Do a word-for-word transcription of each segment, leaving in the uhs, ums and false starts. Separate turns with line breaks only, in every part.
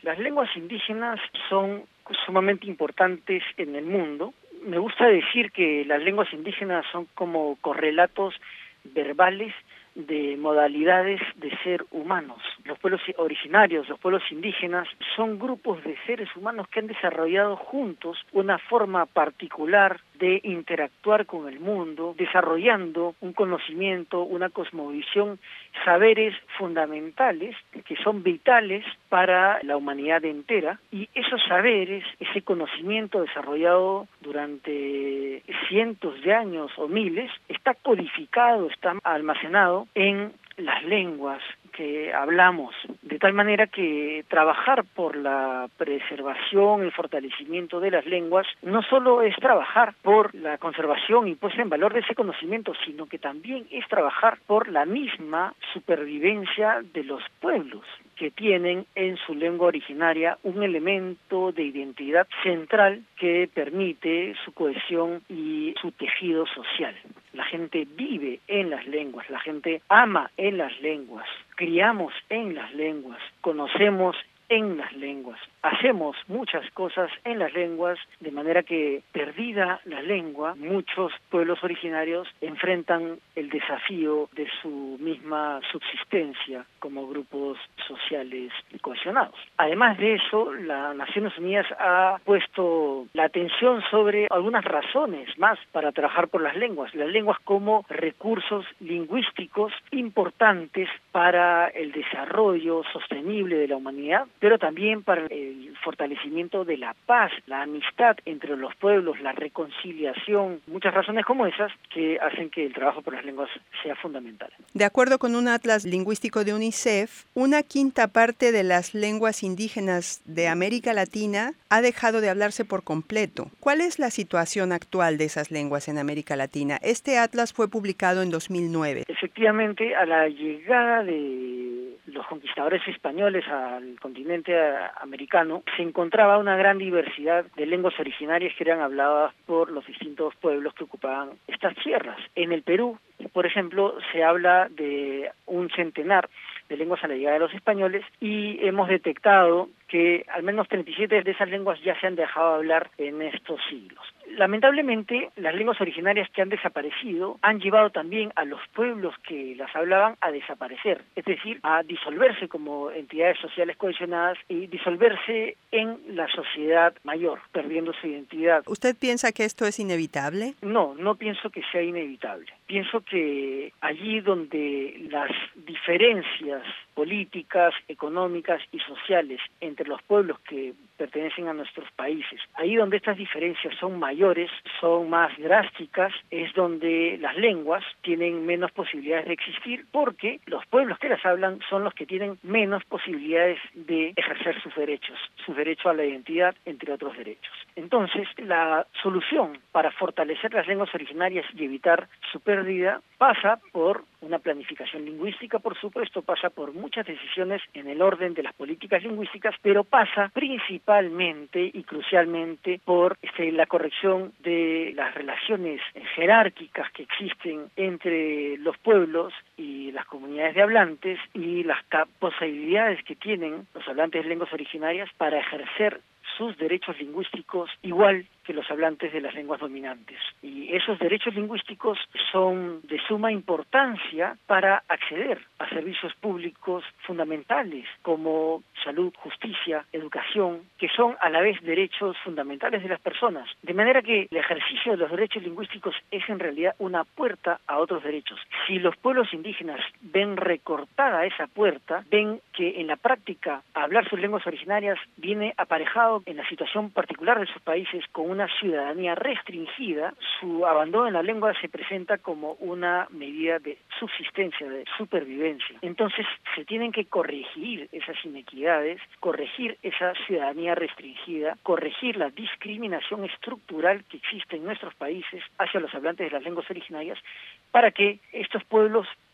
Las lenguas indígenas son sumamente importantes en el mundo. Me gusta decir que las lenguas indígenas son como correlatos verbales de modalidades de ser humanos. Los pueblos originarios, los pueblos indígenas, son grupos de seres humanos que han desarrollado juntos una forma particular de interactuar con el mundo, desarrollando un conocimiento, una cosmovisión, saberes fundamentales que son vitales para la humanidad entera, y esos saberes, ese conocimiento desarrollado durante cientos de años o miles, está codificado, está almacenado en las lenguas que hablamos, de tal manera que trabajar por la preservación, el fortalecimiento de las lenguas, no solo es trabajar por la conservación y puesta en valor de ese conocimiento, sino que también es trabajar por la misma supervivencia de los pueblos, que tienen en su lengua originaria un elemento de identidad central que permite su cohesión y su tejido social. La gente vive en las lenguas, la gente ama en las lenguas, criamos en las lenguas, conocemos en las lenguas, hacemos muchas cosas en las lenguas, de manera que, perdida la lengua, muchos pueblos originarios enfrentan el desafío de su misma subsistencia como grupos sociales cohesionados. Además de eso, las Naciones Unidas ha puesto la atención sobre algunas razones más para trabajar por las lenguas, las lenguas como recursos lingüísticos importantes para el desarrollo sostenible de la humanidad, pero también para el fortalecimiento de la paz, la amistad entre los pueblos, la reconciliación, muchas razones como esas que hacen que el trabajo por las lenguas sea fundamental.
De acuerdo con un atlas lingüístico de UNICEF, una quinta parte de las lenguas indígenas de América Latina ha dejado de hablarse por completo. ¿Cuál es la situación actual de esas lenguas en América Latina? Este atlas fue publicado en dos mil nueve.
Efectivamente, a la llegada de los conquistadores españoles al continente americano, se encontraba una gran diversidad de lenguas originarias que eran habladas por los distintos pueblos que ocupaban estas tierras. En el Perú, por ejemplo, se habla de un centenar de lenguas a la llegada de los españoles y hemos detectado que al menos treinta y siete de esas lenguas ya se han dejado de hablar en estos siglos. Lamentablemente, las lenguas originarias que han desaparecido han llevado también a los pueblos que las hablaban a desaparecer, es decir, a disolverse como entidades sociales cohesionadas y disolverse en la sociedad mayor, perdiendo su identidad.
¿Usted piensa que esto es inevitable?
No, no pienso que sea inevitable. Pienso que allí donde las diferencias políticas, económicas y sociales entre los pueblos que pertenecen a nuestros países, ahí donde estas diferencias son mayores, son más drásticas, es donde las lenguas tienen menos posibilidades de existir, porque los pueblos que las hablan son los que tienen menos posibilidades de ejercer sus derechos, su derecho a la identidad, entre otros derechos. Entonces, la solución para fortalecer las lenguas originarias y evitar su pérdida pasa por una planificación lingüística, por supuesto, pasa por muchas decisiones en el orden de las políticas lingüísticas, pero pasa principalmente y crucialmente por este, la corrección de las relaciones jerárquicas que existen entre los pueblos y las comunidades de hablantes y las posibilidades que tienen los hablantes de lenguas originarias para ejercer sus derechos lingüísticos igual que los hablantes de las lenguas dominantes. Y esos derechos lingüísticos son de suma importancia para acceder a servicios públicos fundamentales como salud, justicia, educación, que son a la vez derechos fundamentales de las personas. De manera que el ejercicio de los derechos lingüísticos es en realidad una puerta a otros derechos. Si los pueblos indígenas ven recortada esa puerta, ven que en la práctica hablar sus lenguas originarias viene aparejado en la situación particular de sus países con una ciudadanía restringida, su abandono en la lengua se presenta como una medida de subsistencia, de supervivencia. Entonces se tienen que corregir esas inequidades, corregir esa ciudadanía restringida, corregir la discriminación estructural que existe en nuestros países hacia los hablantes de las lenguas originarias para que estos pueblos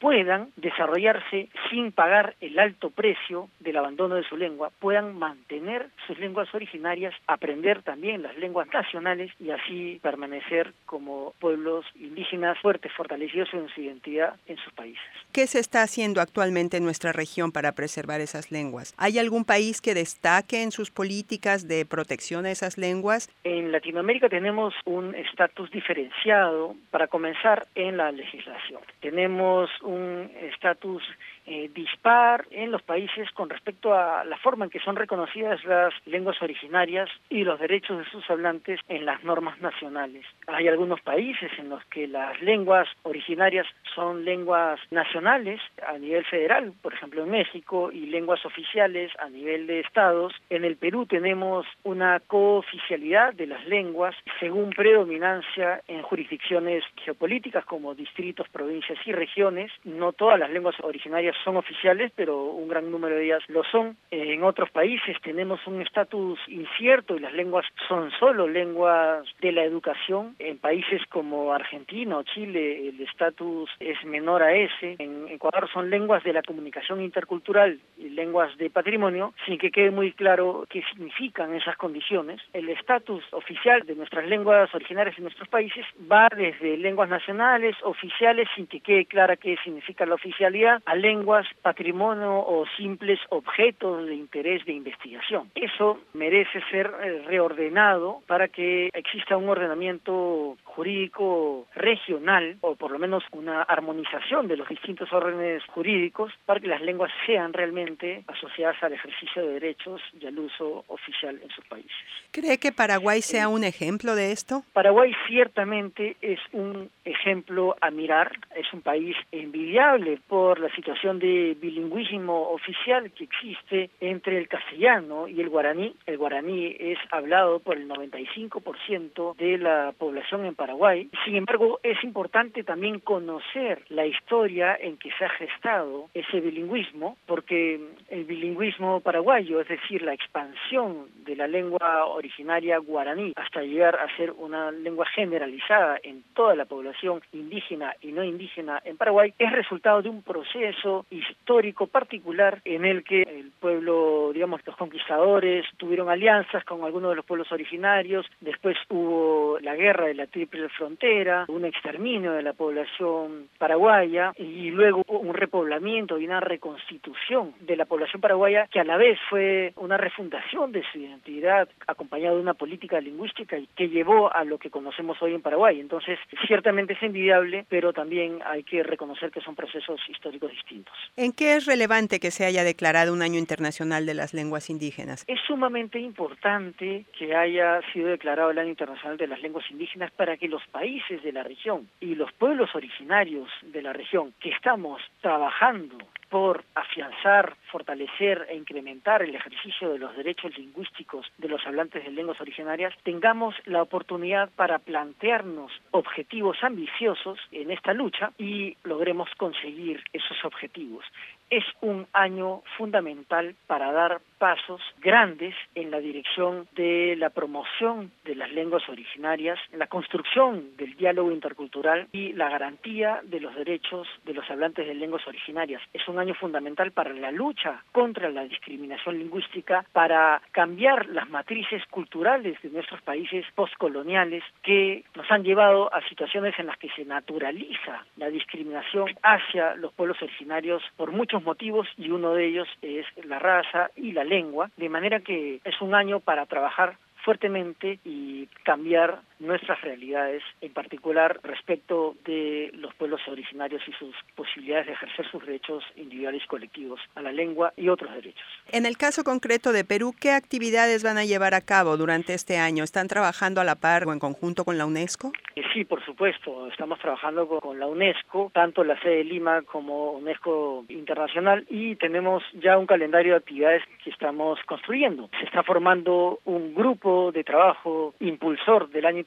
puedan desarrollarse sin pagar el alto precio del abandono de su lengua, puedan mantener sus lenguas originarias, aprender también las lenguas nacionales y así permanecer como pueblos indígenas fuertes, fortalecidos en su identidad en sus países.
¿Qué se está haciendo actualmente en nuestra región para preservar esas lenguas? ¿Hay algún país que destaque en sus políticas de protección a esas lenguas?
En Latinoamérica tenemos un estatus diferenciado, para comenzar, en la legislación. Tenemos un estatus eh, dispar en los países con respecto a la forma en que son reconocidas las lenguas originarias y los derechos de sus hablantes en las normas nacionales. Hay algunos países en los que las lenguas originarias son lenguas nacionales a nivel federal, por ejemplo en México, y lenguas oficiales a nivel de estados. En el Perú tenemos una cooficialidad de las lenguas según predominancia en jurisdicciones geopolíticas como distritos, provincias y regiones. No todas las lenguas originarias son oficiales, pero un gran número de ellas lo son. En otros países tenemos un estatus incierto y las lenguas son solo lenguas de la educación. En países como Argentina o Chile el estatus es menor a ese. En Ecuador son lenguas de la comunicación intercultural y lenguas de patrimonio, sin que quede muy claro qué significan esas condiciones. El estatus oficial de nuestras lenguas originarias en nuestros países va desde lenguas nacionales, oficiales, sin que quede clara qué significa la oficialidad, a lenguas, patrimonio o simples objetos de interés de investigación. Eso merece ser eh, reordenado para que exista un ordenamiento jurídico regional, o por lo menos una armonización de los distintos órdenes jurídicos, para que las lenguas sean realmente asociadas al ejercicio de derechos y al uso oficial en sus países.
¿Cree que Paraguay sea un ejemplo de esto?
Paraguay ciertamente es un ejemplo a mirar. Es un país envidiable por la situación de bilingüismo oficial que existe entre el castellano y el guaraní. El guaraní es hablado por el noventa y cinco por ciento de la población en Paraguay. Sin embargo, es importante también conocer la historia en que se ha gestado ese bilingüismo, porque el bilingüismo paraguayo, es decir, la expansión de la lengua originaria guaraní hasta llegar a ser una lengua generalizada en toda la población indígena y no indígena en Paraguay, es resultado de un proceso histórico particular en el que el pueblo, digamos, los conquistadores tuvieron alianzas con algunos de los pueblos originarios. Después hubo la guerra de la Triple Frontera, un exterminio de la población paraguaya, y luego hubo un repoblamiento y una reconstitución de la población paraguaya, que a la vez fue una refundación de su identidad acompañada de una política lingüística que llevó a lo que conocemos hoy en Paraguay. Entonces, ciertamente es envidiable, pero también hay que reconocer que son procesos históricos distintos.
¿En qué es relevante que se haya declarado un año internacional de las lenguas indígenas?
Es sumamente importante que haya sido declarado el Año Internacional de las Lenguas Indígenas para que los países de la región y los pueblos originarios de la región que estamos trabajando por afianzar, fortalecer e incrementar el ejercicio de los derechos lingüísticos de los hablantes de lenguas originarias, tengamos la oportunidad para plantearnos objetivos ambiciosos en esta lucha y logremos conseguir esos objetivos. Es un año fundamental para dar pasos grandes en la dirección de la promoción de las lenguas originarias, la construcción del diálogo intercultural y la garantía de los derechos de los hablantes de lenguas originarias. Es un año fundamental para la lucha contra la discriminación lingüística, para cambiar las matrices culturales de nuestros países postcoloniales que nos han llevado a situaciones en las que se naturaliza la discriminación hacia los pueblos originarios por muchos motivos, y uno de ellos es la raza y la lengua, de manera que es un año para trabajar fuertemente y cambiar nuestras realidades, en particular respecto de los pueblos originarios y sus posibilidades de ejercer sus derechos individuales y colectivos a la lengua y otros derechos.
En el caso concreto de Perú, ¿qué actividades van a llevar a cabo durante este año? ¿Están trabajando a la par o en conjunto con la UNESCO?
Sí, por supuesto, estamos trabajando con la UNESCO, tanto la sede de Lima como UNESCO Internacional, y tenemos ya un calendario de actividades que estamos construyendo. Se está formando un grupo de trabajo impulsor del Año Internacional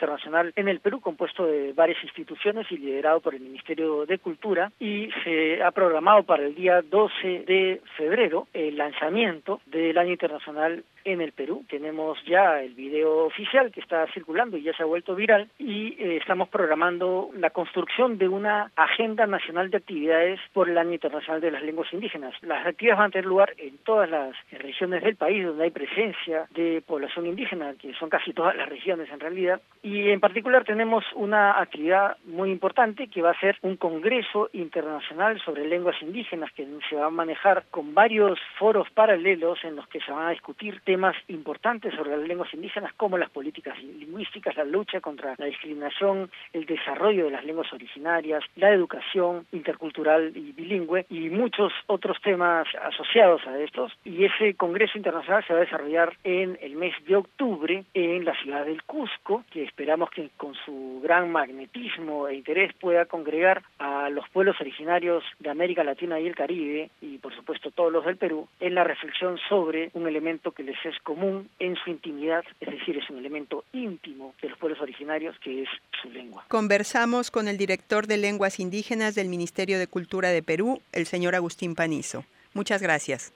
internacional en el Perú, compuesto de varias instituciones y liderado por el Ministerio de Cultura, y se ha programado para el día doce de febrero el lanzamiento del Año Internacional en el Perú. Tenemos ya el video oficial que está circulando y ya se ha vuelto viral, y eh, estamos programando la construcción de una agenda nacional de actividades por el Año Internacional de las Lenguas Indígenas. Las actividades van a tener lugar en todas las regiones del país donde hay presencia de población indígena, que son casi todas las regiones en realidad, y en particular tenemos una actividad muy importante que va a ser un congreso internacional sobre lenguas indígenas que se va a manejar con varios foros paralelos en los que se van a discutir temas importantes sobre las lenguas indígenas, como las políticas lingüísticas, la lucha contra la discriminación, el desarrollo de las lenguas originarias, la educación intercultural y bilingüe y muchos otros temas asociados a estos. Y ese congreso internacional se va a desarrollar en el mes de octubre en la ciudad del Cusco, que esperamos que con su gran magnetismo e interés pueda congregar a los pueblos originarios de América Latina y el Caribe, y por supuesto todos los del Perú, en la reflexión sobre un elemento que les es común en su intimidad, es decir, es un elemento íntimo de los pueblos originarios, que es su lengua.
Conversamos con el director de Lenguas Indígenas del Ministerio de Cultura de Perú, el señor Agustín Panizo. Muchas gracias.